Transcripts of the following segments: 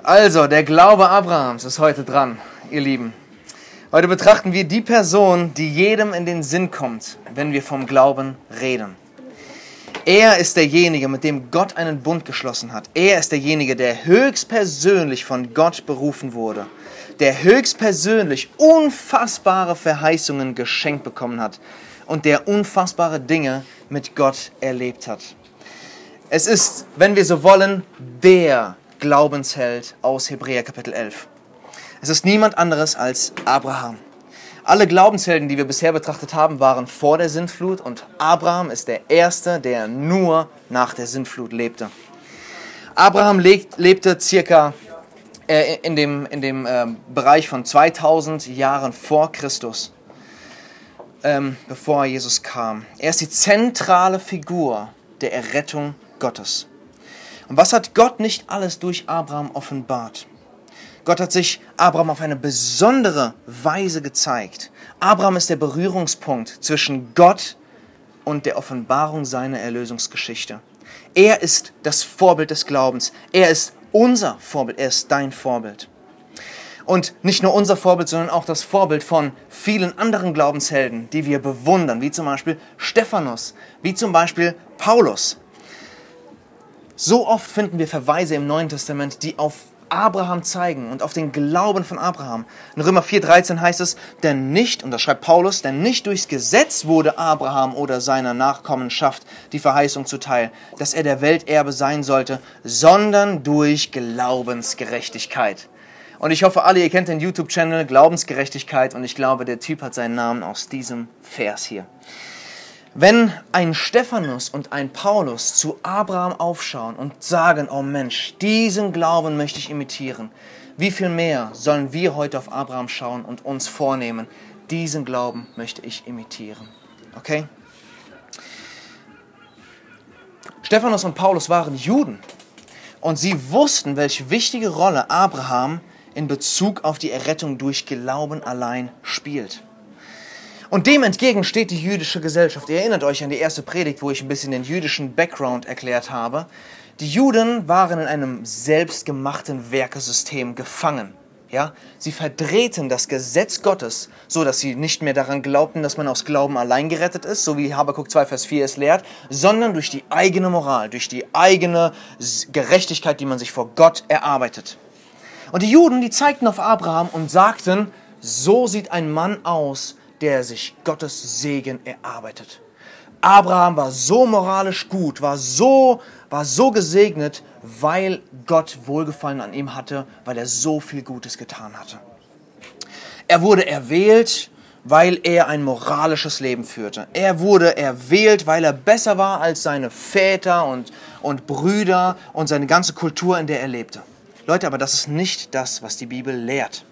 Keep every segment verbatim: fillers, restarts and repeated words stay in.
Also, der Glaube Abrahams ist heute dran, ihr Lieben. Heute betrachten wir die Person, die jedem in den Sinn kommt, wenn wir vom Glauben reden. Er ist derjenige, mit dem Gott einen Bund geschlossen hat. Er ist derjenige, der höchstpersönlich von Gott berufen wurde. Der höchstpersönlich unfassbare Verheißungen geschenkt bekommen hat. Und der unfassbare Dinge mit Gott erlebt hat. Es ist, wenn wir so wollen, der Glaubensheld aus Hebräer Kapitel elf. Es ist niemand anderes als Abraham. Alle Glaubenshelden, die wir bisher betrachtet haben, waren vor der Sintflut und Abraham ist der Erste, der nur nach der Sintflut lebte. Abraham lebte circa äh, in dem, in dem äh, Bereich von zweitausend Jahren vor Christus, ähm, bevor Jesus kam. Er ist die zentrale Figur der Errettung Gottes. Und was hat Gott nicht alles durch Abraham offenbart? Gott hat sich Abraham auf eine besondere Weise gezeigt. Abraham ist der Berührungspunkt zwischen Gott und der Offenbarung seiner Erlösungsgeschichte. Er ist das Vorbild des Glaubens. Er ist unser Vorbild. Er ist dein Vorbild. Und nicht nur unser Vorbild, sondern auch das Vorbild von vielen anderen Glaubenshelden, die wir bewundern, wie zum Beispiel Stephanus, wie zum Beispiel Paulus. So oft finden wir Verweise im Neuen Testament, die auf Abraham zeigen und auf den Glauben von Abraham. In Römer vier Dreizehn heißt es, denn nicht, und das schreibt Paulus, denn nicht durchs Gesetz wurde Abraham oder seiner Nachkommenschaft die Verheißung zuteil, dass er der Welterbe sein sollte, sondern durch Glaubensgerechtigkeit. Und ich hoffe alle, ihr kennt den YouTube-Channel Glaubensgerechtigkeit und ich glaube, der Typ hat seinen Namen aus diesem Vers hier. Wenn ein Stephanus und ein Paulus zu Abraham aufschauen und sagen, oh Mensch, diesen Glauben möchte ich imitieren, wie viel mehr sollen wir heute auf Abraham schauen und uns vornehmen, diesen Glauben möchte ich imitieren. Okay? Stephanus und Paulus waren Juden und sie wussten, welche wichtige Rolle Abraham in Bezug auf die Errettung durch Glauben allein spielt. Und dem entgegen steht die jüdische Gesellschaft. Ihr erinnert euch an die erste Predigt, wo ich ein bisschen den jüdischen Background erklärt habe. Die Juden waren in einem selbstgemachten Werkesystem gefangen. Ja? Sie verdrehten das Gesetz Gottes, so dass sie nicht mehr daran glaubten, dass man aus Glauben allein gerettet ist, so wie Habakuk zwei Vers vier es lehrt, sondern durch die eigene Moral, durch die eigene Gerechtigkeit, die man sich vor Gott erarbeitet. Und die Juden, die zeigten auf Abraham und sagten, so sieht ein Mann aus, der sich Gottes Segen erarbeitet. Abraham war so moralisch gut, war so, war so gesegnet, weil Gott Wohlgefallen an ihm hatte, weil er so viel Gutes getan hatte. Er wurde erwählt, weil er ein moralisches Leben führte. Er wurde erwählt, weil er besser war als seine Väter und, und Brüder und seine ganze Kultur, in der er lebte. Leute, aber das ist nicht das, was die Bibel lehrt.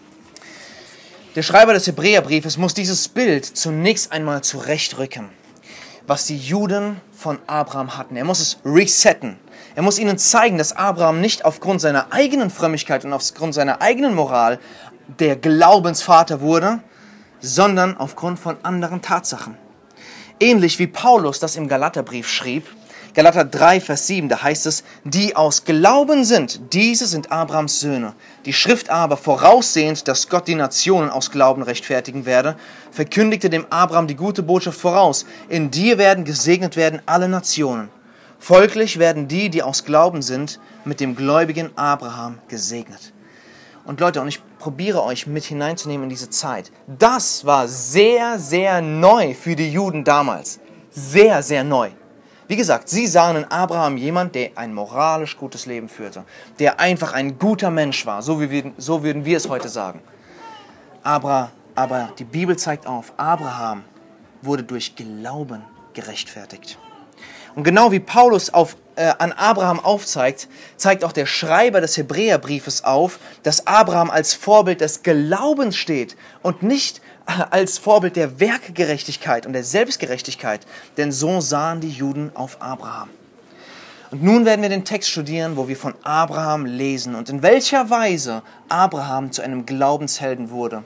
Der Schreiber des Hebräerbriefes muss dieses Bild zunächst einmal zurechtrücken, was die Juden von Abraham hatten. Er muss es resetten. Er muss ihnen zeigen, dass Abraham nicht aufgrund seiner eigenen Frömmigkeit und aufgrund seiner eigenen Moral der Glaubensvater wurde, sondern aufgrund von anderen Tatsachen. Ähnlich wie Paulus das im Galaterbrief schrieb, Galater drei, Vers sieben, da heißt es, die aus Glauben sind, diese sind Abrahams Söhne. Die Schrift aber, voraussehend, dass Gott die Nationen aus Glauben rechtfertigen werde, verkündigte dem Abraham die gute Botschaft voraus. In dir werden gesegnet werden alle Nationen. Folglich werden die, die aus Glauben sind, mit dem gläubigen Abraham gesegnet. Und Leute, und ich probiere euch mit hineinzunehmen in diese Zeit. Das war sehr, sehr neu für die Juden damals. Sehr, sehr neu. Wie gesagt, sie sahen in Abraham jemand, der ein moralisch gutes Leben führte, der einfach ein guter Mensch war, so, wie wir, so würden wir es heute sagen. Aber, aber die Bibel zeigt auf, Abraham wurde durch Glauben gerechtfertigt. Und genau wie Paulus auf, äh, an Abraham aufzeigt, zeigt auch der Schreiber des Hebräerbriefes auf, dass Abraham als Vorbild des Glaubens steht und nicht als Vorbild der Werkgerechtigkeit und der Selbstgerechtigkeit, denn so sahen die Juden auf Abraham. Und nun werden wir den Text studieren, wo wir von Abraham lesen und in welcher Weise Abraham zu einem Glaubenshelden wurde.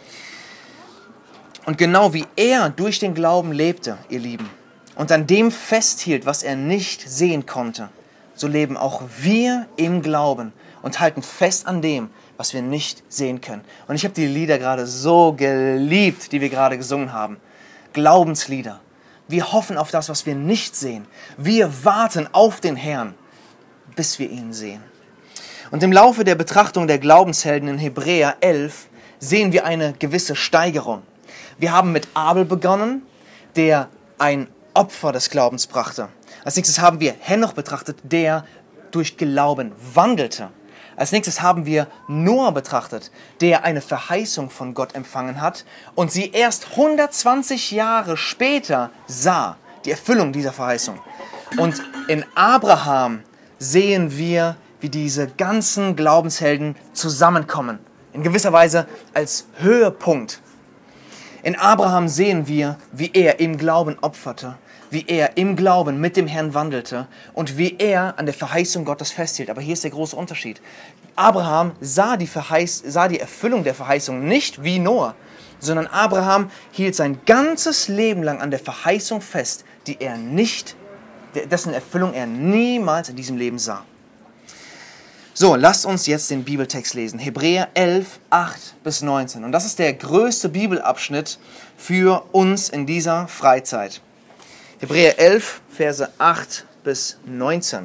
Und genau wie er durch den Glauben lebte, ihr Lieben, und an dem festhielt, was er nicht sehen konnte, so leben auch wir im Glauben. und halten fest an dem, was wir nicht sehen können. Und ich habe die Lieder gerade so geliebt, die wir gerade gesungen haben. Glaubenslieder. Wir hoffen auf das, was wir nicht sehen. Wir warten auf den Herrn, bis wir ihn sehen. Und im Laufe der Betrachtung der Glaubenshelden in Hebräer elf sehen wir eine gewisse Steigerung. Wir haben mit Abel begonnen, der ein Opfer des Glaubens brachte. Als nächstes haben wir Henoch betrachtet, der durch Glauben wandelte. Als nächstes haben wir Noah betrachtet, der eine Verheißung von Gott empfangen hat und sie erst hundertzwanzig Jahre später sah, die Erfüllung dieser Verheißung. Und in Abraham sehen wir, wie diese ganzen Glaubenshelden zusammenkommen. In gewisser Weise als Höhepunkt. In Abraham sehen wir, wie er im Glauben opferte, wie er im Glauben mit dem Herrn wandelte und wie er an der Verheißung Gottes festhielt. Aber hier ist der große Unterschied. Abraham sah die, Verheiß, sah die Erfüllung der Verheißung nicht wie Noah, sondern Abraham hielt sein ganzes Leben lang an der Verheißung fest, die er nicht, dessen Erfüllung er niemals in diesem Leben sah. So, lasst uns jetzt den Bibeltext lesen. Hebräer elf, acht bis neunzehn. Und das ist der größte Bibelabschnitt für uns in dieser Freizeit. Hebräer elf, Verse acht bis neunzehn.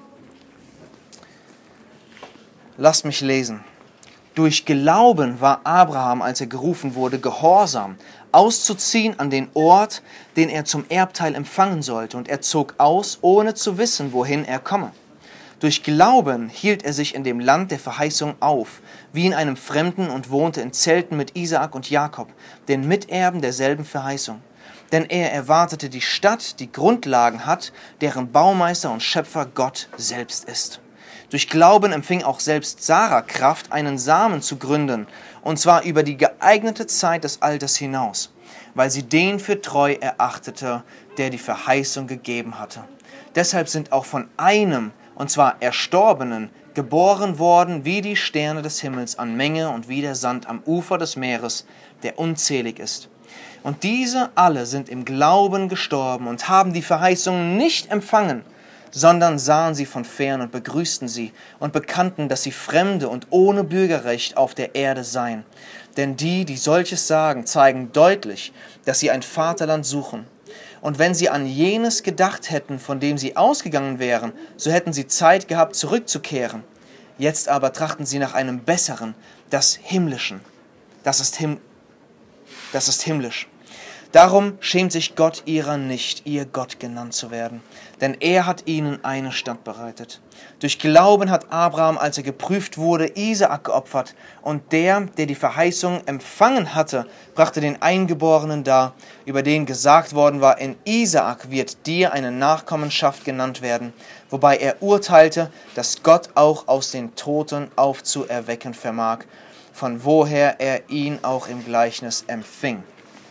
Lasst mich lesen. Durch Glauben war Abraham, als er gerufen wurde, gehorsam, auszuziehen an den Ort, den er zum Erbteil empfangen sollte. Und er zog aus, ohne zu wissen, wohin er komme. Durch Glauben hielt er sich in dem Land der Verheißung auf, wie in einem Fremden und wohnte in Zelten mit Isaak und Jakob, den Miterben derselben Verheißung. Denn er erwartete die Stadt, die Grundlagen hat, deren Baumeister und Schöpfer Gott selbst ist. Durch Glauben empfing auch selbst Sarah Kraft, einen Samen zu gründen, und zwar über die geeignete Zeit des Alters hinaus, weil sie den für treu erachtete, der die Verheißung gegeben hatte. Deshalb sind auch von einem, und zwar Erstorbenen, geboren worden wie die Sterne des Himmels an Menge und wie der Sand am Ufer des Meeres, der unzählig ist. Und diese alle sind im Glauben gestorben und haben die Verheißung nicht empfangen, sondern sahen sie von fern und begrüßten sie und bekannten, dass sie Fremde und ohne Bürgerrecht auf der Erde seien. Denn die, die solches sagen, zeigen deutlich, dass sie ein Vaterland suchen. Und wenn sie an jenes gedacht hätten, von dem sie ausgegangen wären, so hätten sie Zeit gehabt, zurückzukehren. Jetzt aber trachten sie nach einem Besseren, das Himmlischen. Das ist, him- das ist himmlisch. Darum schämt sich Gott ihrer nicht, ihr Gott genannt zu werden. Denn er hat ihnen eine Stadt bereitet. Durch Glauben hat Abraham, als er geprüft wurde, Isaak geopfert. Und der, der die Verheißung empfangen hatte, brachte den Eingeborenen dar, über den gesagt worden war, in Isaak wird dir eine Nachkommenschaft genannt werden. Wobei er urteilte, dass Gott auch aus den Toten aufzuerwecken vermag, von woher er ihn auch im Gleichnis empfing.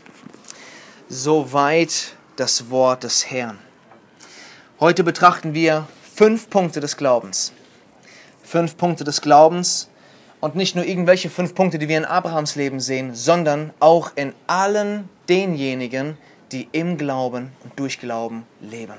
Soweit das Wort des Herrn. Heute betrachten wir fünf Punkte des Glaubens. Fünf Punkte des Glaubens und nicht nur irgendwelche fünf Punkte, die wir in Abrahams Leben sehen, sondern auch in allen denjenigen, die im Glauben und durch Glauben leben.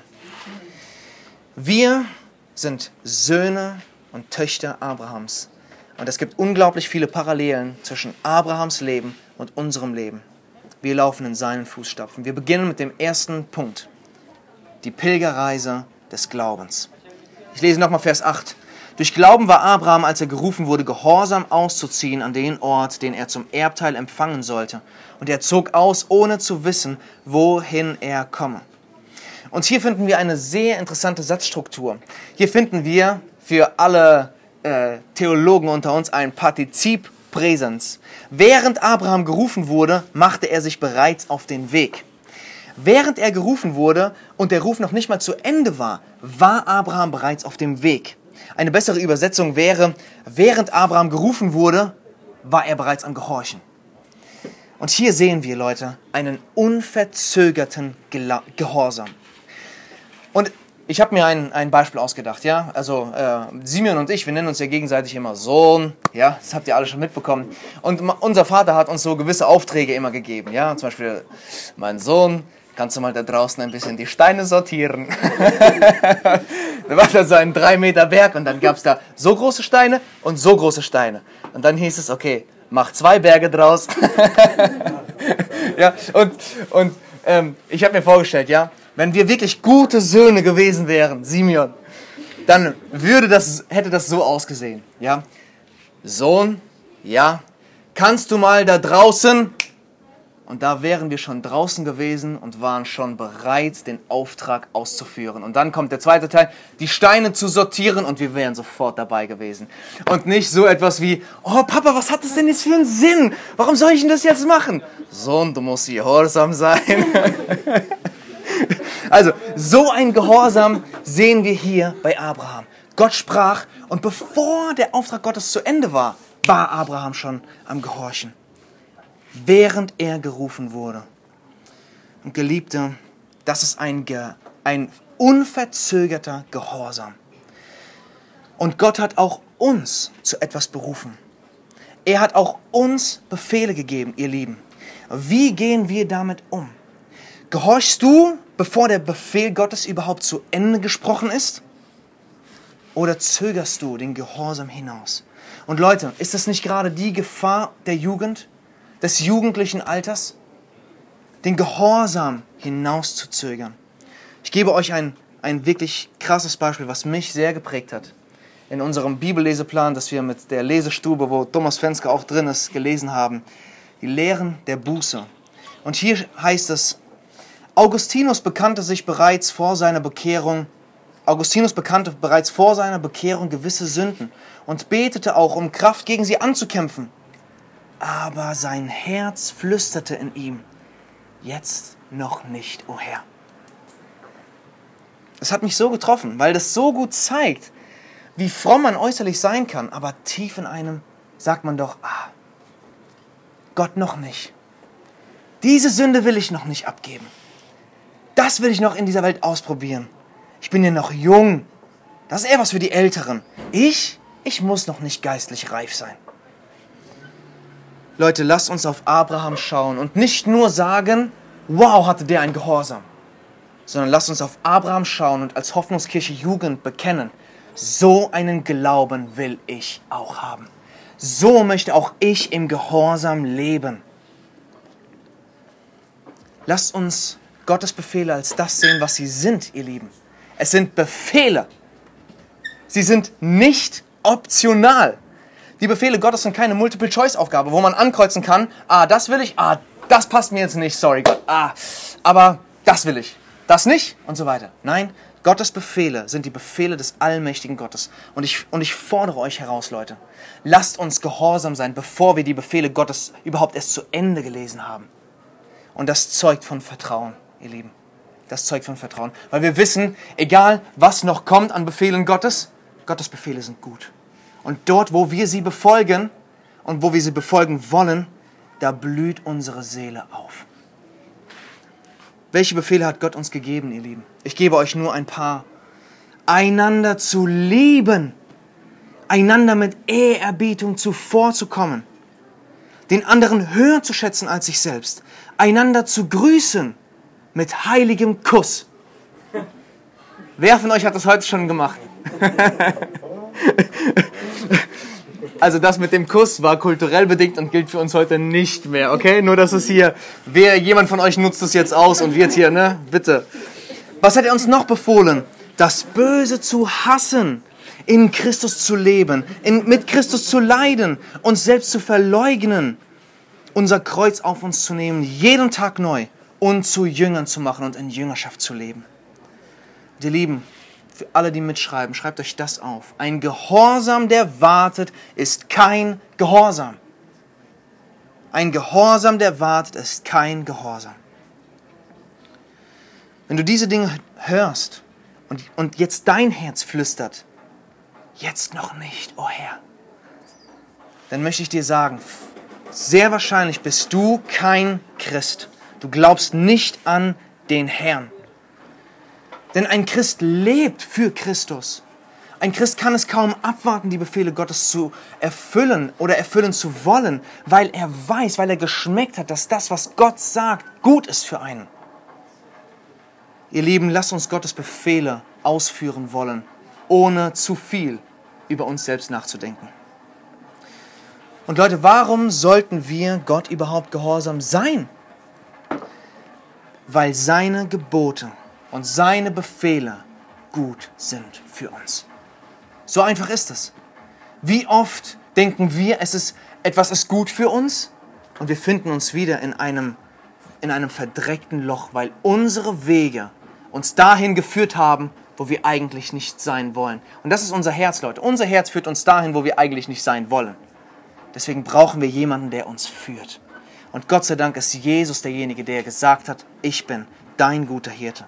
Wir sind Söhne und Töchter Abrahams. Und es gibt unglaublich viele Parallelen zwischen Abrahams Leben und unserem Leben. Wir laufen in seinen Fußstapfen. Wir beginnen mit dem ersten Punkt. Die Pilgerreise des Glaubens. Ich lese nochmal Vers acht. Durch Glauben war Abraham, als er gerufen wurde, gehorsam auszuziehen an den Ort, den er zum Erbteil empfangen sollte. Und er zog aus, ohne zu wissen, wohin er komme. Und hier finden wir eine sehr interessante Satzstruktur. Hier finden wir für alle äh, Theologen unter uns ein Partizip Präsens. Während Abraham gerufen wurde, machte er sich bereits auf den Weg. Während er gerufen wurde und der Ruf noch nicht mal zu Ende war, war Abraham bereits auf dem Weg. Eine bessere Übersetzung wäre, während Abraham gerufen wurde, war er bereits am Gehorchen. Und hier sehen wir, Leute, einen unverzögerten Gela- Gehorsam. Und ich habe mir ein, ein Beispiel ausgedacht, ja. Also äh, Simeon und ich, wir nennen uns ja gegenseitig immer Sohn, ja. Das habt ihr alle schon mitbekommen. Und ma- unser Vater hat uns so gewisse Aufträge immer gegeben, ja. Zum Beispiel, mein Sohn, kannst du mal da draußen ein bisschen die Steine sortieren? Da war da so ein drei Meter Berg und dann gab es da so große Steine und so große Steine. Und dann hieß es, okay, mach zwei Berge draus. Ja, und und ähm, ich habe mir vorgestellt, ja, wenn wir wirklich gute Söhne gewesen wären, Simeon, dann würde das, hätte das so ausgesehen, ja. Sohn, ja, kannst du mal da draußen? Und da wären wir schon draußen gewesen und waren schon bereit, den Auftrag auszuführen. Und dann kommt der zweite Teil, die Steine zu sortieren und wir wären sofort dabei gewesen. Und nicht so etwas wie, oh Papa, was hat das denn jetzt für einen Sinn? Warum soll ich denn das jetzt machen? Sohn, du musst gehorsam sein. Also, so ein Gehorsam sehen wir hier bei Abraham. Gott sprach und bevor der Auftrag Gottes zu Ende war, war Abraham schon am Gehorchen. Während er gerufen wurde. Und Geliebte, das ist ein, Ge- ein unverzögerter Gehorsam. Und Gott hat auch uns zu etwas berufen. Er hat auch uns Befehle gegeben, ihr Lieben. Wie gehen wir damit um? Gehorchst du, bevor der Befehl Gottes überhaupt zu Ende gesprochen ist? Oder zögerst du den Gehorsam hinaus? Und Leute, ist das nicht gerade die Gefahr der Jugend? Des jugendlichen Alters, den Gehorsam hinauszuzögern. Ich gebe euch ein, ein wirklich krasses Beispiel, was mich sehr geprägt hat. In unserem Bibelleseplan, das wir mit der Lesestube, wo Thomas Fenske auch drin ist, gelesen haben. Die Lehren der Buße. Und hier heißt es, Augustinus bekannte sich bereits vor seiner Bekehrung, Augustinus bekannte bereits vor seiner Bekehrung gewisse Sünden und betete auch, um Kraft gegen sie anzukämpfen. Aber sein Herz flüsterte in ihm, jetzt noch nicht, o Herr. Das hat mich so getroffen, weil das so gut zeigt, wie fromm man äußerlich sein kann, aber tief in einem sagt man doch, ah, Gott noch nicht. Diese Sünde will ich noch nicht abgeben. Das will ich noch in dieser Welt ausprobieren. Ich bin ja noch jung. Das ist eher was für die Älteren. Ich, ich muss noch nicht geistlich reif sein. Leute, lasst uns auf Abraham schauen und nicht nur sagen, wow, hatte der ein Gehorsam, sondern lasst uns auf Abraham schauen und als Hoffnungskirche Jugend bekennen, so einen Glauben will ich auch haben. So möchte auch ich im Gehorsam leben. Lasst uns Gottes Befehle als das sehen, was sie sind, ihr Lieben. Es sind Befehle. Sie sind nicht optional. Die Befehle Gottes sind keine Multiple-Choice-Aufgabe, wo man ankreuzen kann, ah, das will ich, ah, das passt mir jetzt nicht, sorry Gott, ah, aber das will ich, das nicht und so weiter. Nein, Gottes Befehle sind die Befehle des allmächtigen Gottes. Und ich, und ich fordere euch heraus, Leute, lasst uns gehorsam sein, bevor wir die Befehle Gottes überhaupt erst zu Ende gelesen haben. Und das zeugt von Vertrauen, ihr Lieben. Das zeugt von Vertrauen, weil wir wissen, egal was noch kommt an Befehlen Gottes, Gottes Befehle sind gut. Und dort, wo wir sie befolgen und wo wir sie befolgen wollen, da blüht unsere Seele auf. Welche Befehle hat Gott uns gegeben, ihr Lieben? Ich gebe euch nur ein paar. Einander zu lieben, einander mit Ehrerbietung zuvorzukommen, den anderen höher zu schätzen als sich selbst, einander zu grüßen mit heiligem Kuss. Wer von euch hat das heute schon gemacht? Also das mit dem Kuss war kulturell bedingt und gilt für uns heute nicht mehr, okay? Nur, dass es hier, wer, jemand von euch nutzt es jetzt aus und wird hier, ne? Bitte. Was hat er uns noch befohlen? Das Böse zu hassen, in Christus zu leben, in, mit Christus zu leiden, uns selbst zu verleugnen, unser Kreuz auf uns zu nehmen, jeden Tag neu und zu Jüngern zu machen und in Jüngerschaft zu leben. Die Lieben, für alle, die mitschreiben, schreibt euch das auf. Ein Gehorsam, der wartet, ist kein Gehorsam. Ein Gehorsam, der wartet, ist kein Gehorsam. Wenn du diese Dinge hörst und, und jetzt dein Herz flüstert, jetzt noch nicht, o Herr, dann möchte ich dir sagen, sehr wahrscheinlich bist du kein Christ. Du glaubst nicht an den Herrn. Denn ein Christ lebt für Christus. Ein Christ kann es kaum abwarten, die Befehle Gottes zu erfüllen oder erfüllen zu wollen, weil er weiß, weil er geschmeckt hat, dass das, was Gott sagt, gut ist für einen. Ihr Lieben, lasst uns Gottes Befehle ausführen wollen ohne zu viel über uns selbst nachzudenken. Und Leute, warum sollten wir Gott überhaupt gehorsam sein? Weil seine Gebote und seine Befehle gut sind für uns. So einfach ist es. Wie oft denken wir, es ist, etwas ist gut für uns und wir finden uns wieder in einem, in einem verdreckten Loch, weil unsere Wege uns dahin geführt haben, wo wir eigentlich nicht sein wollen. Und das ist unser Herz, Leute. Unser Herz führt uns dahin, wo wir eigentlich nicht sein wollen. Deswegen brauchen wir jemanden, der uns führt. Und Gott sei Dank ist Jesus derjenige, der gesagt hat, ich bin dein guter Hirte.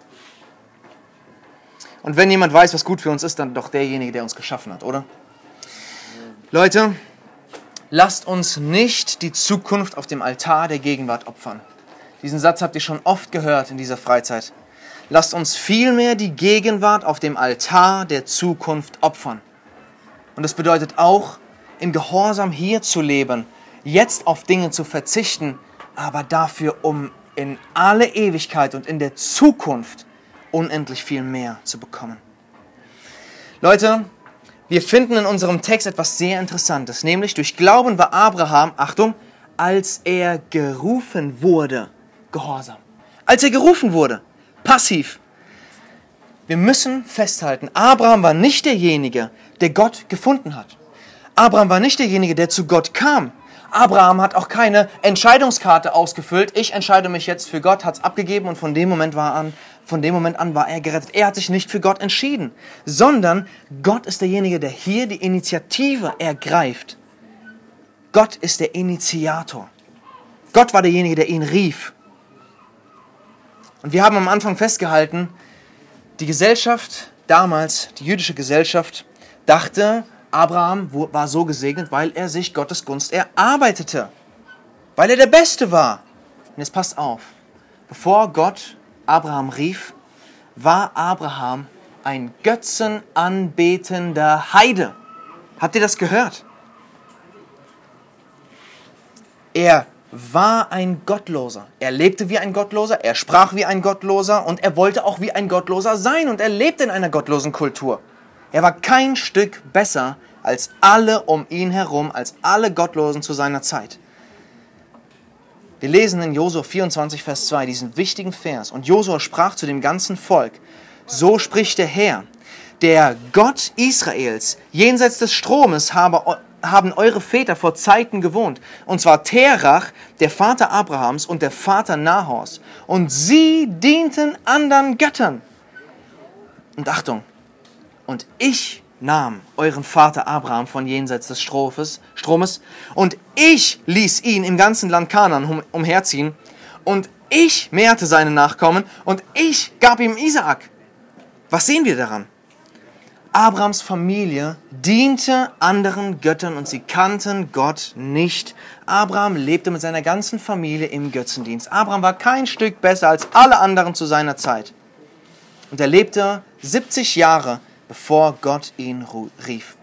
Und wenn jemand weiß, was gut für uns ist, dann doch derjenige, der uns geschaffen hat, oder? Leute, lasst uns nicht die Zukunft auf dem Altar der Gegenwart opfern. Diesen Satz habt ihr schon oft gehört in dieser Freizeit. Lasst uns vielmehr die Gegenwart auf dem Altar der Zukunft opfern. Und das bedeutet auch, in Gehorsam hier zu leben, jetzt auf Dinge zu verzichten, aber dafür, um in alle Ewigkeit und in der Zukunft unendlich viel mehr zu bekommen. Leute, wir finden in unserem Text etwas sehr Interessantes, nämlich durch Glauben war Abraham, Achtung, als er gerufen wurde, gehorsam. Als er gerufen wurde, passiv. Wir müssen festhalten, Abraham war nicht derjenige, der Gott gefunden hat. Abraham war nicht derjenige, der zu Gott kam. Abraham hat auch keine Entscheidungskarte ausgefüllt. Ich entscheide mich jetzt für Gott, hat es abgegeben und von dem Moment war an, von dem Moment an war er gerettet. Er hat sich nicht für Gott entschieden, sondern Gott ist derjenige, der hier die Initiative ergreift. Gott ist der Initiator. Gott war derjenige, der ihn rief. Und wir haben am Anfang festgehalten, die Gesellschaft damals, die jüdische Gesellschaft, dachte, Abraham war so gesegnet, weil er sich Gottes Gunst erarbeitete. Weil er der Beste war. Und jetzt passt auf. Bevor Gott Abraham rief, war Abraham ein götzenanbetender Heide. Habt ihr das gehört? Er war ein Gottloser. Er lebte wie ein Gottloser, er sprach wie ein Gottloser und er wollte auch wie ein Gottloser sein und er lebte in einer gottlosen Kultur. Er war kein Stück besser als alle um ihn herum, als alle Gottlosen zu seiner Zeit. Wir lesen in Josua vierundzwanzig, Vers zwei diesen wichtigen Vers. Und Josua sprach zu dem ganzen Volk, so spricht der Herr, der Gott Israels, jenseits des Stromes habe, haben eure Väter vor Zeiten gewohnt. Und zwar Terach, der Vater Abrahams und der Vater Nahors. Und sie dienten anderen Göttern. Und Achtung, und ich nahm euren Vater Abraham von jenseits des Stromes, Stromes und ich ließ ihn im ganzen Land Kanaan um, umherziehen und ich mehrte seine Nachkommen und ich gab ihm Isaak. Was sehen wir daran? Abrahams Familie diente anderen Göttern und sie kannten Gott nicht. Abraham lebte mit seiner ganzen Familie im Götzendienst. Abraham war kein Stück besser als alle anderen zu seiner Zeit. Und er lebte siebzig Jahre, bevor Gott ihn rief.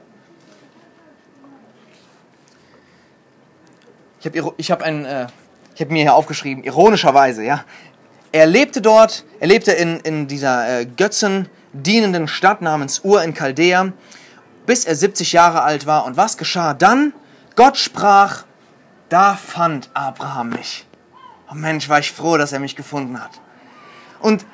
Ich habe ich hab äh, hab mir hier aufgeschrieben, ironischerweise, ja. Er lebte dort, er lebte in, in dieser äh, götzendienenden Stadt namens Ur in Chaldea, bis er siebzig Jahre alt war. Und was geschah dann? Gott sprach, da fand Abraham mich. Oh Mensch, war ich froh, dass er mich gefunden hat. Und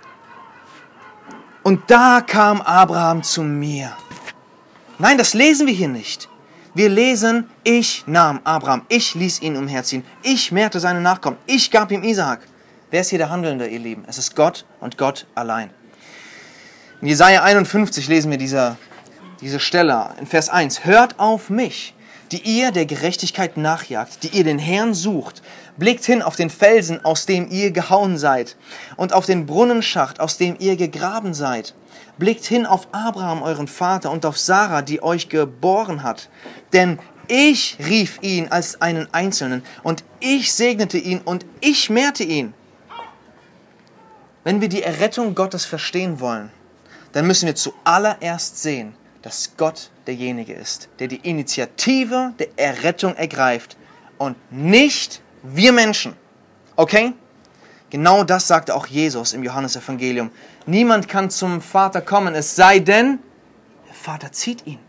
Und da kam Abraham zu mir. Nein, das lesen wir hier nicht. Wir lesen, ich nahm Abraham, ich ließ ihn umherziehen, ich mehrte seine Nachkommen, ich gab ihm Isaak. Wer ist hier der Handelnde, ihr Lieben? Es ist Gott und Gott allein. In Jesaja einundfünfzig lesen wir diese, diese Stelle in Vers eins. Hört auf mich, die ihr der Gerechtigkeit nachjagt, die ihr den Herrn sucht. Blickt hin auf den Felsen, aus dem ihr gehauen seid, und auf den Brunnenschacht, aus dem ihr gegraben seid. Blickt hin auf Abraham, euren Vater, und auf Sarah, die euch geboren hat. Denn ich rief ihn als einen Einzelnen, und ich segnete ihn, und ich mehrte ihn. Wenn wir die Errettung Gottes verstehen wollen, dann müssen wir zuallererst sehen, dass Gott derjenige ist, der die Initiative der Errettung ergreift und nicht wir Menschen. Okay? Genau das sagte auch Jesus im Johannesevangelium. Niemand kann zum Vater kommen, es sei denn Vater zieht ihn.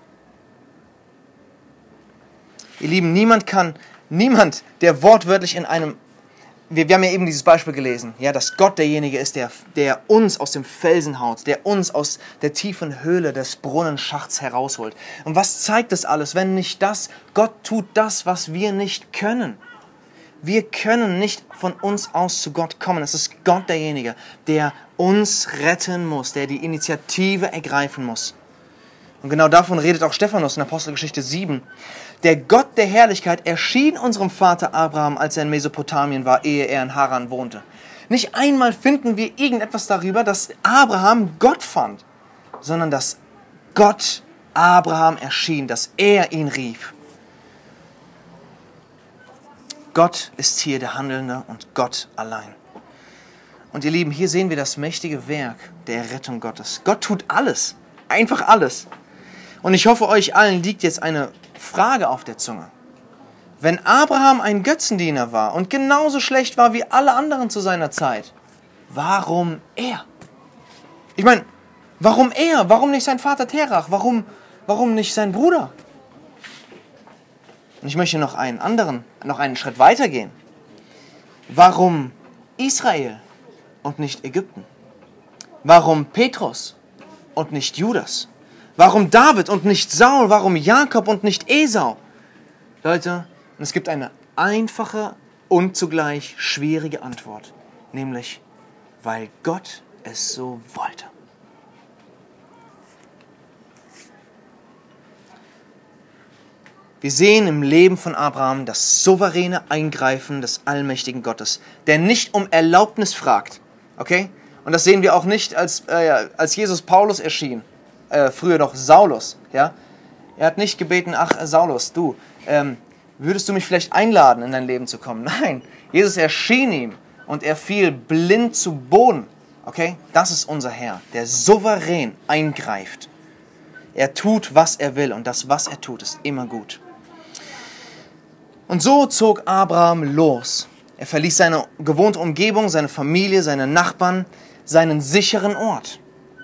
Ihr Lieben, niemand kann, niemand, der wortwörtlich in einem, wir, wir haben ja eben dieses Beispiel gelesen, ja, dass Gott derjenige ist, der, der uns aus dem Felsen haut, der uns aus der tiefen Höhle des Brunnenschachts herausholt. Und was zeigt das alles, wenn nicht das? Gott tut das, was wir nicht können. Wir können nicht von uns aus zu Gott kommen. Es ist Gott derjenige, der uns retten muss, der die Initiative ergreifen muss. Und genau davon redet auch Stephanus in Apostelgeschichte sieben. Der Gott der Herrlichkeit erschien unserem Vater Abraham, als er in Mesopotamien war, ehe er in Haran wohnte. Nicht einmal finden wir irgendetwas darüber, dass Abraham Gott fand, sondern dass Gott Abraham erschien, dass er ihn rief. Gott ist hier der Handelnde und Gott allein. Und ihr Lieben, hier sehen wir das mächtige Werk der Rettung Gottes. Gott tut alles, einfach alles. Und ich hoffe, euch allen liegt jetzt eine Frage auf der Zunge. Wenn Abraham ein Götzendiener war und genauso schlecht war wie alle anderen zu seiner Zeit, warum er? Ich meine, warum er? Warum nicht sein Vater Terach? Warum, warum nicht sein Bruder? Und ich möchte noch einen anderen, noch einen Schritt weiter gehen. Warum Israel und nicht Ägypten? Warum Petrus und nicht Judas? Warum David und nicht Saul? Warum Jakob und nicht Esau? Leute, es gibt eine einfache und zugleich schwierige Antwort. Nämlich, weil Gott es so wollte. Wir sehen im Leben von Abraham das souveräne Eingreifen des allmächtigen Gottes, der nicht um Erlaubnis fragt. Okay? Und das sehen wir auch nicht, als, äh, als Jesus Paulus erschien. Äh, früher noch Saulus, ja. Er hat nicht gebeten, ach Saulus, du, ähm, würdest du mich vielleicht einladen, in dein Leben zu kommen? Nein, Jesus erschien ihm und er fiel blind zu Boden, okay. Das ist unser Herr, der souverän eingreift. Er tut, was er will und das, was er tut, ist immer gut. Und so zog Abraham los. Er verließ seine gewohnte Umgebung, seine Familie, seine Nachbarn, seinen sicheren Ort.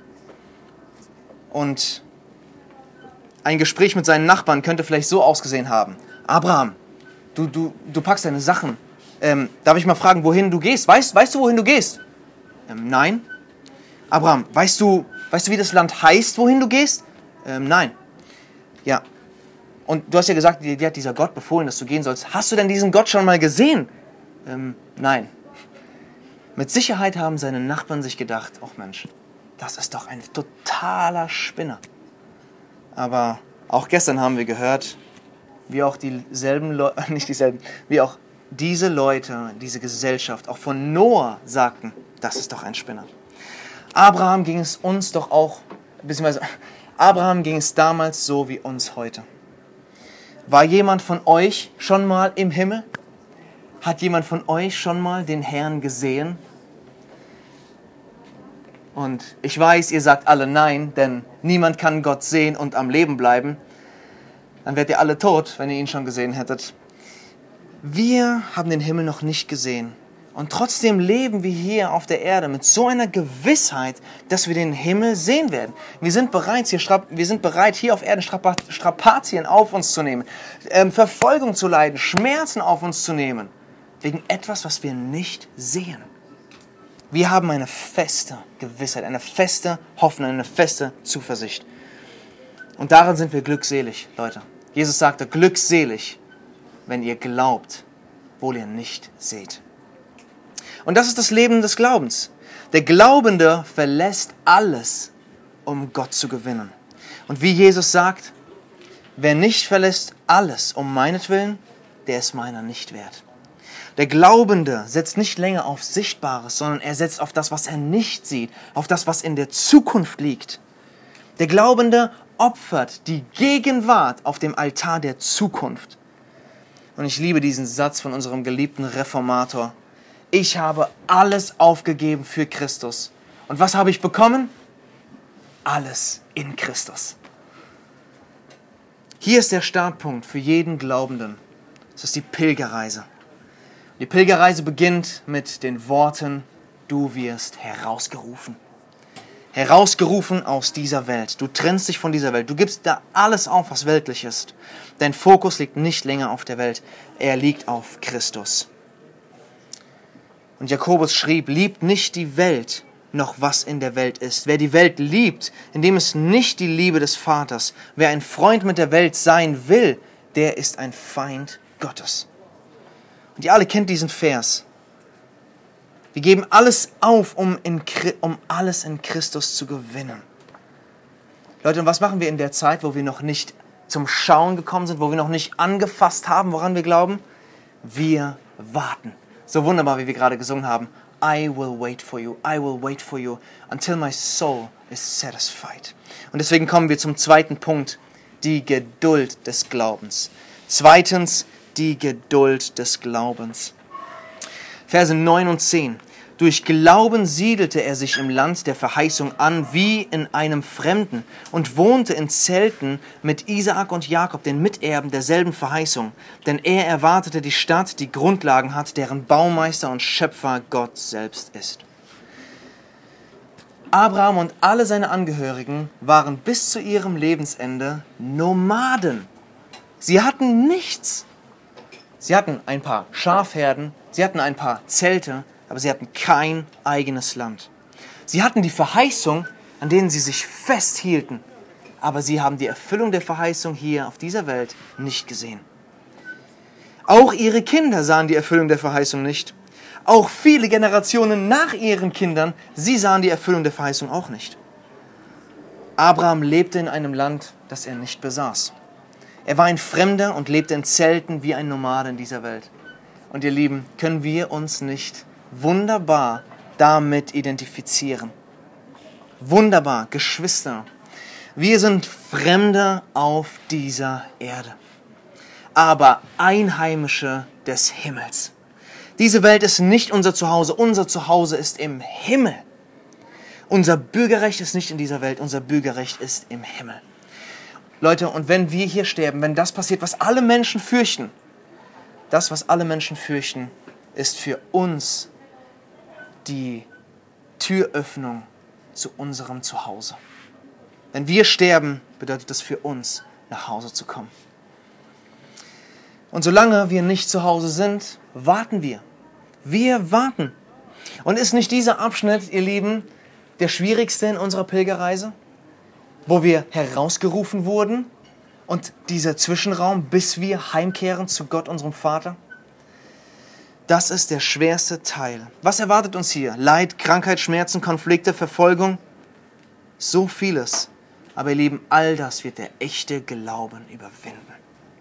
Und ein Gespräch mit seinen Nachbarn könnte vielleicht so ausgesehen haben. Abraham, du, du, du packst deine Sachen. Ähm, darf ich mal fragen, wohin du gehst? Weißt, weißt du, wohin du gehst? Ähm, nein. Abraham, weißt du, weißt du, wie das Land heißt, wohin du gehst? Ähm, nein. Ja. Und du hast ja gesagt, dir, dir hat dieser Gott befohlen, dass du gehen sollst. Hast du denn diesen Gott schon mal gesehen? Ähm, nein. Mit Sicherheit haben seine Nachbarn sich gedacht, ach Mensch, das ist doch ein totaler Spinner. Aber auch gestern haben wir gehört, wie auch dieselben Leute, nicht dieselben, wie auch diese Leute, diese Gesellschaft, auch von Noah sagten, das ist doch ein Spinner. Abraham ging es uns doch auch, beziehungsweise Abraham ging es damals so wie uns heute. War jemand von euch schon mal im Himmel? Hat jemand von euch schon mal den Herrn gesehen? Und ich weiß, ihr sagt alle nein, denn niemand kann Gott sehen und am Leben bleiben. Dann wärt ihr alle tot, wenn ihr ihn schon gesehen hättet. Wir haben den Himmel noch nicht gesehen. Und trotzdem leben wir hier auf der Erde mit so einer Gewissheit, dass wir den Himmel sehen werden. Wir sind bereit, hier, wir sind bereit, hier auf Erden Strapazien auf uns zu nehmen, ähm, Verfolgung zu leiden, Schmerzen auf uns zu nehmen, wegen etwas, was wir nicht sehen. Wir haben eine feste Gewissheit, eine feste Hoffnung, eine feste Zuversicht. Und darin sind wir glückselig, Leute. Jesus sagte, glückselig, wenn ihr glaubt, obwohl ihr nicht seht. Und das ist das Leben des Glaubens. Der Glaubende verlässt alles, um Gott zu gewinnen. Und wie Jesus sagt, wer nicht verlässt alles um meinetwillen, der ist meiner nicht wert. Der Glaubende setzt nicht länger auf Sichtbares, sondern er setzt auf das, was er nicht sieht, auf das, was in der Zukunft liegt. Der Glaubende opfert die Gegenwart auf dem Altar der Zukunft. Und ich liebe diesen Satz von unserem geliebten Reformator. Ich habe alles aufgegeben für Christus. Und was habe ich bekommen? Alles in Christus. Hier ist der Startpunkt für jeden Glaubenden. Das ist die Pilgerreise. Die Pilgerreise beginnt mit den Worten, du wirst herausgerufen. herausgerufen aus dieser Welt. Du trennst dich von dieser Welt. Du gibst da alles auf, was weltlich ist. Dein Fokus liegt nicht länger auf der Welt. Er liegt auf Christus. Und Jakobus schrieb, liebt nicht die Welt, noch was in der Welt ist. Wer die Welt liebt, indem es nicht die Liebe des Vaters, wer ein Freund mit der Welt sein will, der ist ein Feind Gottes. Und ihr alle kennt diesen Vers. Wir geben alles auf, um, in, um alles in Christus zu gewinnen. Leute, und was machen wir in der Zeit, wo wir noch nicht zum Schauen gekommen sind, wo wir noch nicht angefasst haben, woran wir glauben? Wir warten. So wunderbar, wie wir gerade gesungen haben. I will wait for you, I will wait for you, until my soul is satisfied. Und deswegen kommen wir zum zweiten Punkt, die Geduld des Glaubens. Zweitens, die Geduld des Glaubens. Verse neun und zehn. Durch Glauben siedelte er sich im Land der Verheißung an, wie in einem Fremden, und wohnte in Zelten mit Isaak und Jakob, den Miterben derselben Verheißung. Denn er erwartete die Stadt, die Grundlagen hat, deren Baumeister und Schöpfer Gott selbst ist. Abraham und alle seine Angehörigen waren bis zu ihrem Lebensende Nomaden. Sie hatten nichts. Sie hatten ein paar Schafherden, sie hatten ein paar Zelte, aber sie hatten kein eigenes Land. Sie hatten die Verheißung, an denen sie sich festhielten, aber sie haben die Erfüllung der Verheißung hier auf dieser Welt nicht gesehen. Auch ihre Kinder sahen die Erfüllung der Verheißung nicht. Auch viele Generationen nach ihren Kindern, sie sahen die Erfüllung der Verheißung auch nicht. Abraham lebte in einem Land, das er nicht besaß. Er war ein Fremder und lebte in Zelten wie ein Nomade in dieser Welt. Und ihr Lieben, können wir uns nicht wunderbar damit identifizieren? Wunderbar, Geschwister. Wir sind Fremde auf dieser Erde, aber Einheimische des Himmels. Diese Welt ist nicht unser Zuhause, unser Zuhause ist im Himmel. Unser Bürgerrecht ist nicht in dieser Welt, unser Bürgerrecht ist im Himmel. Leute, und wenn wir hier sterben, wenn das passiert, was alle Menschen fürchten, das, was alle Menschen fürchten, ist für uns die Türöffnung zu unserem Zuhause. Wenn wir sterben, bedeutet das für uns, nach Hause zu kommen. Und solange wir nicht zu Hause sind, warten wir. Wir warten. Und ist nicht dieser Abschnitt, ihr Lieben, der schwierigste in unserer Pilgerreise? Wo wir herausgerufen wurden und dieser Zwischenraum, bis wir heimkehren zu Gott, unserem Vater? Das ist der schwerste Teil. Was erwartet uns hier? Leid, Krankheit, Schmerzen, Konflikte, Verfolgung? So vieles. Aber ihr Lieben, all das wird der echte Glauben überwinden.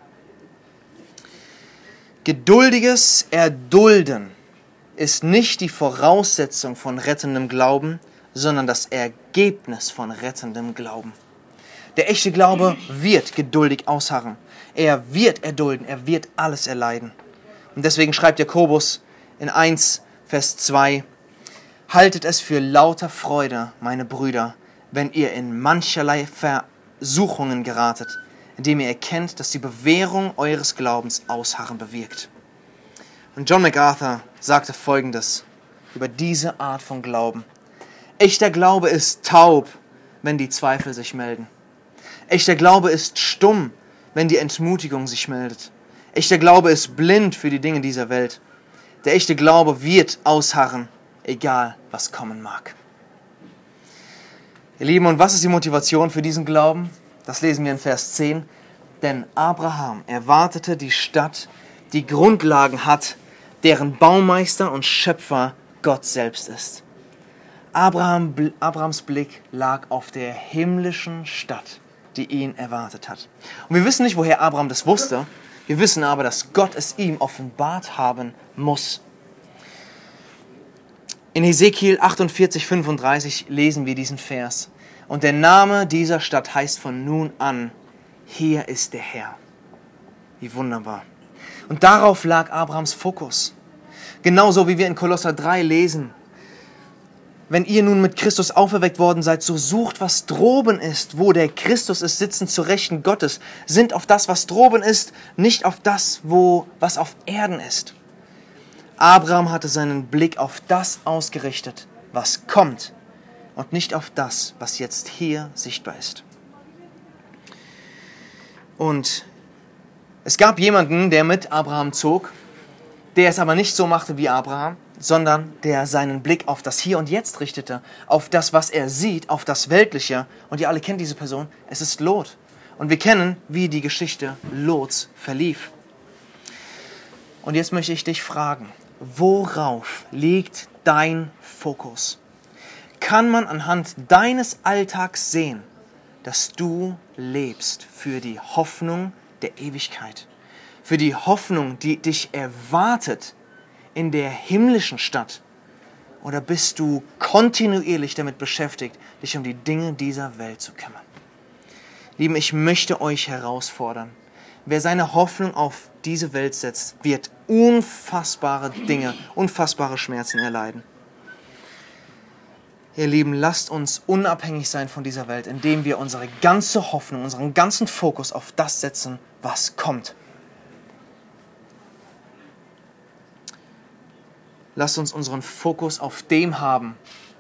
Geduldiges Erdulden ist nicht die Voraussetzung von rettendem Glauben, sondern das Ergebnis von rettendem Glauben. Der echte Glaube wird geduldig ausharren. Er wird erdulden, er wird alles erleiden. Und deswegen schreibt Jakobus in eins, Vers zwei, haltet es für lauter Freude, meine Brüder, wenn ihr in mancherlei Versuchungen geratet, indem ihr erkennt, dass die Bewährung eures Glaubens Ausharren bewirkt. Und John MacArthur sagte Folgendes über diese Art von Glauben. Echter Glaube ist taub, wenn die Zweifel sich melden. Echter Glaube ist stumm, wenn die Entmutigung sich meldet. Echter Glaube ist blind für die Dinge dieser Welt. Der echte Glaube wird ausharren, egal was kommen mag. Ihr Lieben, und was ist die Motivation für diesen Glauben? Das lesen wir in Vers zehn. Denn Abraham erwartete die Stadt, die Grundlagen hat, deren Baumeister und Schöpfer Gott selbst ist. Abraham, Abrahams Blick lag auf der himmlischen Stadt, die ihn erwartet hat. Und wir wissen nicht, woher Abraham das wusste. Wir wissen aber, dass Gott es ihm offenbart haben muss. In Hesekiel achtundvierzig, fünfunddreißig lesen wir diesen Vers. Und der Name dieser Stadt heißt von nun an, hier ist der Herr. Wie wunderbar. Und darauf lag Abrahams Fokus. Genauso wie wir in Kolosser drei lesen. Wenn ihr nun mit Christus auferweckt worden seid, so sucht, was droben ist, wo der Christus ist, sitzend zur Rechten Gottes. Sind auf das, was droben ist, nicht auf das, wo, was auf Erden ist. Abraham hatte seinen Blick auf das ausgerichtet, was kommt. und nicht auf das, was jetzt hier sichtbar ist. Und es gab jemanden, der mit Abraham zog, der es aber nicht so machte wie Abraham, sondern der seinen Blick auf das Hier und Jetzt richtete, auf das, was er sieht, auf das Weltliche. Und ihr alle kennt diese Person, es ist Lot. Und wir kennen, wie die Geschichte Lots verlief. Und jetzt möchte ich dich fragen, worauf liegt dein Fokus? Kann man anhand deines Alltags sehen, dass du lebst für die Hoffnung der Ewigkeit, für die Hoffnung, die dich erwartet in der himmlischen Stadt? Oder bist du kontinuierlich damit beschäftigt, dich um die Dinge dieser Welt zu kümmern? Lieben, ich möchte euch herausfordern. Wer seine Hoffnung auf diese Welt setzt, wird unfassbare Dinge, unfassbare Schmerzen erleiden. Ihr Lieben, lasst uns unabhängig sein von dieser Welt, indem wir unsere ganze Hoffnung, unseren ganzen Fokus auf das setzen, was kommt. Lasst uns unseren Fokus auf dem haben,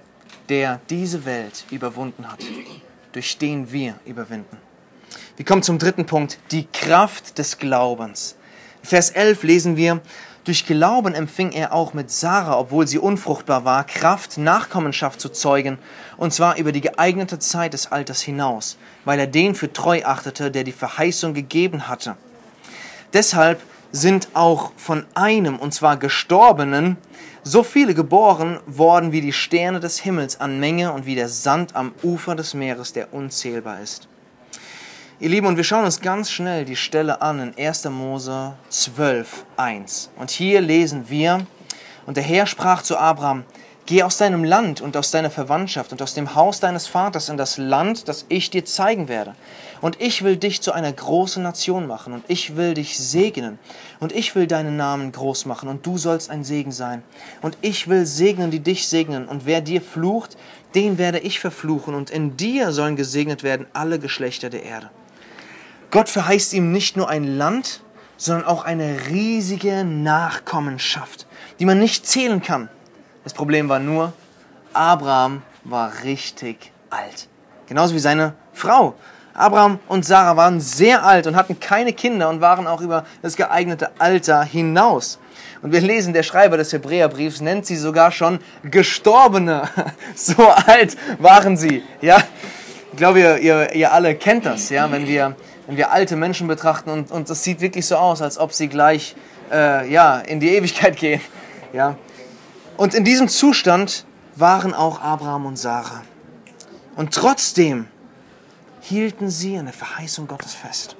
der diese Welt überwunden hat, durch den wir überwinden. Wir kommen zum dritten Punkt, die Kraft des Glaubens. In Vers elf lesen wir, durch Glauben empfing er auch mit Sarah, obwohl sie unfruchtbar war, Kraft, Nachkommenschaft zu zeugen, und zwar über die geeignete Zeit des Alters hinaus, weil er den für treu achtete, der die Verheißung gegeben hatte. Deshalb sind auch von einem, und zwar Gestorbenen, so viele geboren worden wie die Sterne des Himmels an Menge und wie der Sand am Ufer des Meeres, der unzählbar ist. Ihr Lieben, und wir schauen uns ganz schnell die Stelle an in erster Mose zwölf, eins. Und hier lesen wir, und der Herr sprach zu Abraham, geh aus deinem Land und aus deiner Verwandtschaft und aus dem Haus deines Vaters in das Land, das ich dir zeigen werde. Und ich will dich zu einer großen Nation machen und ich will dich segnen und ich will deinen Namen groß machen und du sollst ein Segen sein. Und ich will segnen, die dich segnen, und wer dir flucht, den werde ich verfluchen, und in dir sollen gesegnet werden alle Geschlechter der Erde. Gott verheißt ihm nicht nur ein Land, sondern auch eine riesige Nachkommenschaft, die man nicht zählen kann. Das Problem war nur, Abraham war richtig alt. Genauso wie seine Frau. Abraham und Sarah waren sehr alt und hatten keine Kinder und waren auch über das geeignete Alter hinaus. Und wir lesen, der Schreiber des Hebräerbriefs nennt sie sogar schon Gestorbene. So alt waren sie. Ja? Ich glaube, ihr, ihr, ihr alle kennt das, ja? wenn wir... Wenn wir alte Menschen betrachten und, und das sieht wirklich so aus, als ob sie gleich äh, ja, in die Ewigkeit gehen. Ja. Und in diesem Zustand waren auch Abraham und Sarah. Und trotzdem hielten sie an der Verheißung Gottes fest.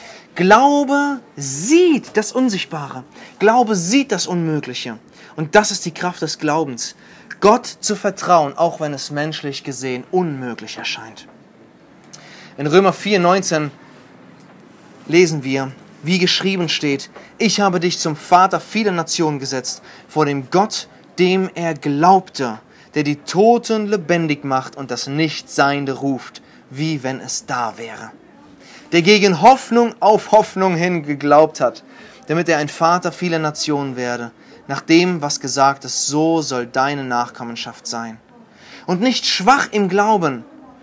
Glaube sieht das Unsichtbare. Glaube sieht das Unmögliche. Und das ist die Kraft des Glaubens. Gott zu vertrauen, auch wenn es menschlich gesehen unmöglich erscheint. In Römer vier, neunzehn lesen wir, wie geschrieben steht, ich habe dich zum Vater vieler Nationen gesetzt, vor dem Gott, dem er glaubte, der die Toten lebendig macht und das Nichtseiende ruft, wie wenn es da wäre. Der gegen Hoffnung auf Hoffnung hin geglaubt hat, damit er ein Vater vieler Nationen werde. Nach dem, was gesagt ist, so soll deine Nachkommenschaft sein. Und nicht schwach im Glauben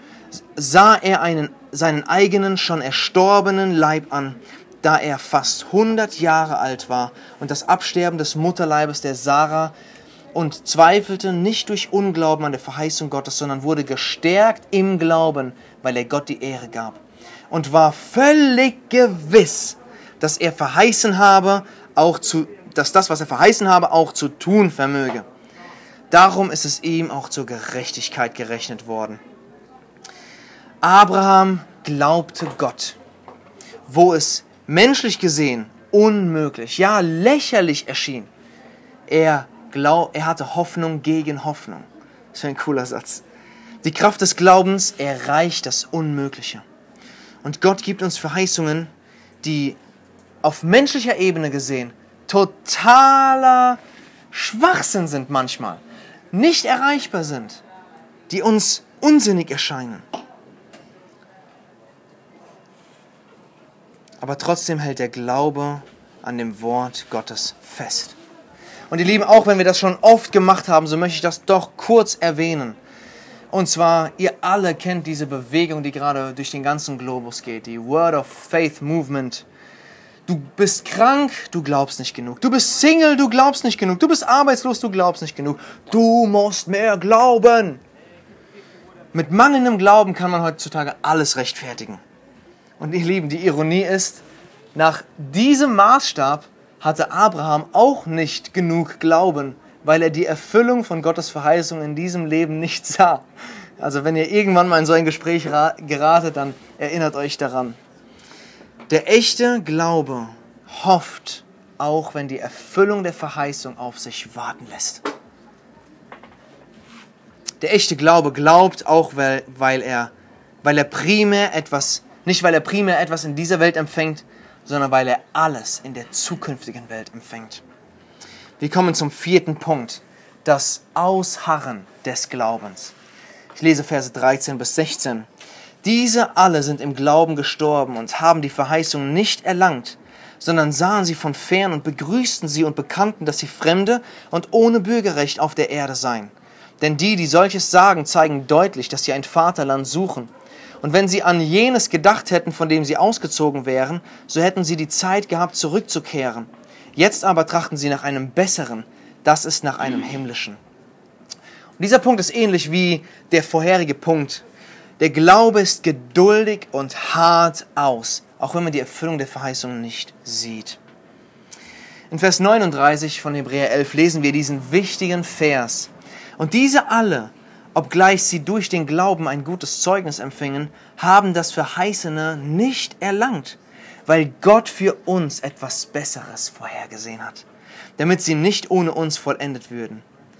sah er einen seinen eigenen, schon erstorbenen Leib an, da er fast hundert Jahre alt war und das Absterben des Mutterleibes der Sarah, und zweifelte nicht durch Unglauben an der Verheißung Gottes, sondern wurde gestärkt im Glauben, weil er Gott die Ehre gab. Und war völlig gewiss, dass er verheißen habe, auch zu, dass das, was er verheißen habe, auch zu tun vermöge. Darum ist es ihm auch zur Gerechtigkeit gerechnet worden. Abraham glaubte Gott, wo es menschlich gesehen unmöglich, ja lächerlich erschien. Er, glaub, er hatte Hoffnung gegen Hoffnung. Das ist ein cooler Satz. Die Kraft des Glaubens erreicht das Unmögliche. Und Gott gibt uns Verheißungen, die auf menschlicher Ebene gesehen totaler Schwachsinn sind manchmal, nicht erreichbar sind, die uns unsinnig erscheinen. Aber trotzdem hält der Glaube an dem Wort Gottes fest. Und ihr Lieben, auch wenn wir das schon oft gemacht haben, so möchte ich das doch kurz erwähnen. Und zwar, ihr alle kennt diese Bewegung, die gerade durch den ganzen Globus geht, die Word of Faith Movement. Du bist krank, du glaubst nicht genug. Du bist Single, du glaubst nicht genug. Du bist arbeitslos, du glaubst nicht genug. Du musst mehr glauben. Mit mangelndem Glauben kann man heutzutage alles rechtfertigen. Und ihr Lieben, die Ironie ist, nach diesem Maßstab hatte Abraham auch nicht genug Glauben, weil er die Erfüllung von Gottes Verheißung in diesem Leben nicht sah. Also wenn ihr irgendwann mal in so ein Gespräch geratet, dann erinnert euch daran. Der echte Glaube hofft, auch wenn die Erfüllung der Verheißung auf sich warten lässt. Der echte Glaube glaubt auch, weil, weil, er, weil er primär etwas, nicht weil er primär etwas in dieser Welt empfängt, sondern weil er alles in der zukünftigen Welt empfängt. Wir kommen zum vierten Punkt, das Ausharren des Glaubens. Ich lese Verse dreizehn bis sechzehn. Diese alle sind im Glauben gestorben und haben die Verheißung nicht erlangt, sondern sahen sie von fern und begrüßten sie und bekannten, dass sie Fremde und ohne Bürgerrecht auf der Erde seien. Denn die, die solches sagen, zeigen deutlich, dass sie ein Vaterland suchen. Und wenn sie an jenes gedacht hätten, von dem sie ausgezogen wären, so hätten sie die Zeit gehabt, zurückzukehren. Jetzt aber trachten sie nach einem besseren, das ist nach einem himmlischen. Und dieser Punkt ist ähnlich wie der vorherige Punkt. Der Glaube ist geduldig und hart aus, auch wenn man die Erfüllung der Verheißung nicht sieht. In Vers neununddreißig von Hebräer elf lesen wir diesen wichtigen Vers. Und diese alle, obgleich sie durch den Glauben ein gutes Zeugnis empfingen, haben das Verheißene nicht erlangt, weil Gott für uns etwas Besseres vorhergesehen hat, damit sie nicht ohne uns vollendet würden.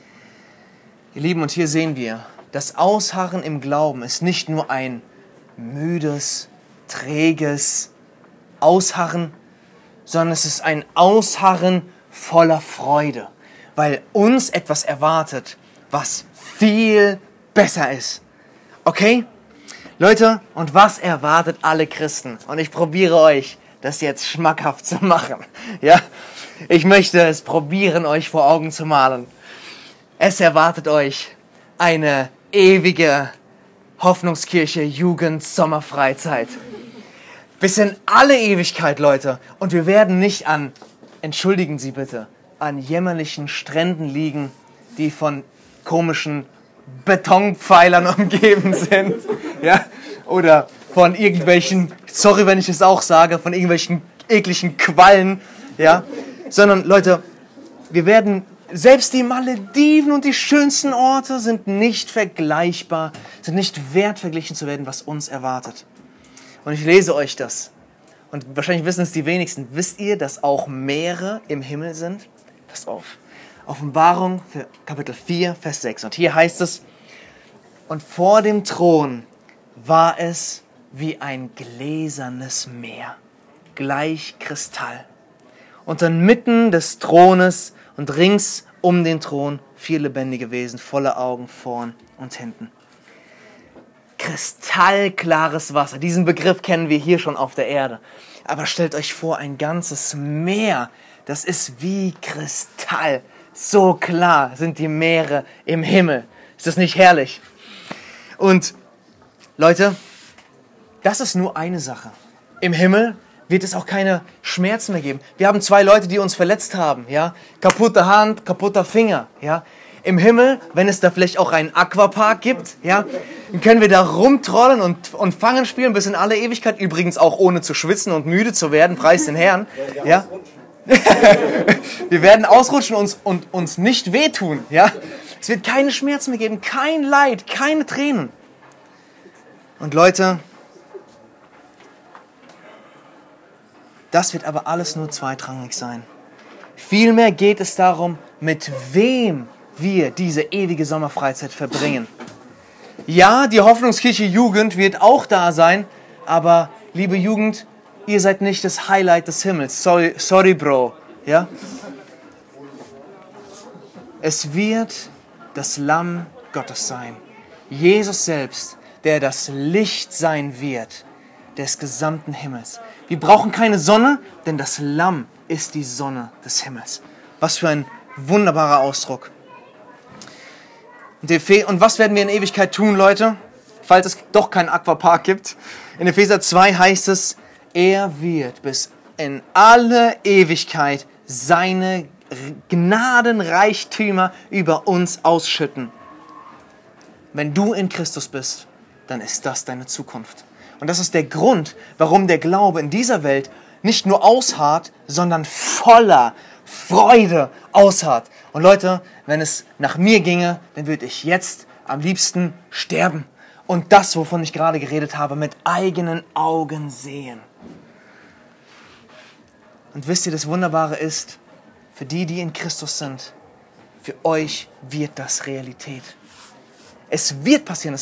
Ihr Lieben, und hier sehen wir, das Ausharren im Glauben ist nicht nur ein müdes, träges Ausharren, sondern es ist ein Ausharren voller Freude, weil uns etwas erwartet, was viel besser ist. Okay? Leute, und was erwartet alle Christen? Und ich probiere euch, das jetzt schmackhaft zu machen. Ja? Ich möchte es probieren, euch vor Augen zu malen. Es erwartet euch eine ewige Hoffnungskirche Jugend Sommerfreizeit. Bis in alle Ewigkeit, Leute. Und wir werden nicht an, entschuldigen Sie bitte, an jämmerlichen Stränden liegen, die von komischen Betonpfeilern umgeben sind. Ja? Oder von irgendwelchen, sorry, wenn ich es auch sage, von irgendwelchen ekligen Quallen. Ja? Sondern, Leute, wir werden... Selbst die Malediven und die schönsten Orte sind nicht vergleichbar, sind nicht wert verglichen zu werden, was uns erwartet. Und ich lese euch das. Und wahrscheinlich wissen es die wenigsten. Wisst ihr, dass auch Meere im Himmel sind? Passt auf. Offenbarung für Kapitel vier, Vers sechs. Und hier heißt es, und vor dem Thron war es wie ein gläsernes Meer, gleich Kristall. Und inmitten des Thrones und rings um den Thron vier lebendige Wesen, volle Augen vorn und hinten. Kristallklares Wasser. Diesen Begriff kennen wir hier schon auf der Erde. Aber stellt euch vor, ein ganzes Meer, das ist wie Kristall. So klar sind die Meere im Himmel. Ist das nicht herrlich? Und Leute, das ist nur eine Sache. Im Himmel wird es auch keine Schmerzen mehr geben. Wir haben zwei Leute, die uns verletzt haben, ja, kaputte Hand, kaputter Finger, ja. Im Himmel, wenn es da vielleicht auch einen Aquapark gibt, ja, dann können wir da rumtrollen und, und Fangen spielen bis in alle Ewigkeit, übrigens auch ohne zu schwitzen und müde zu werden, preis den Herrn, ja. Wir werden ausrutschen und uns, und uns nicht wehtun, ja. Es wird keine Schmerzen mehr geben, kein Leid, keine Tränen. Und Leute, das wird aber alles nur zweitrangig sein. Vielmehr geht es darum, mit wem wir diese ewige Sommerfreizeit verbringen. Ja, die Hoffnungskirche Jugend wird auch da sein, aber liebe Jugend, ihr seid nicht das Highlight des Himmels. Sorry, sorry Bro. Ja? Es wird das Lamm Gottes sein. Jesus selbst, der das Licht sein wird des gesamten Himmels. Wir brauchen keine Sonne, denn das Lamm ist die Sonne des Himmels. Was für ein wunderbarer Ausdruck. Und was werden wir in Ewigkeit tun, Leute? Falls es doch keinen Aquapark gibt. In Epheser zwei heißt es, er wird bis in alle Ewigkeit seine Gnadenreichtümer über uns ausschütten. Wenn du in Christus bist, dann ist das deine Zukunft. Und das ist der Grund, warum der Glaube in dieser Welt nicht nur ausharrt, sondern voller Freude ausharrt. Und Leute, wenn es nach mir ginge, dann würde ich jetzt am liebsten sterben. Und das, wovon ich gerade geredet habe, mit eigenen Augen sehen. Und wisst ihr, das Wunderbare ist, für die, die in Christus sind, für euch wird das Realität. Es wird passieren.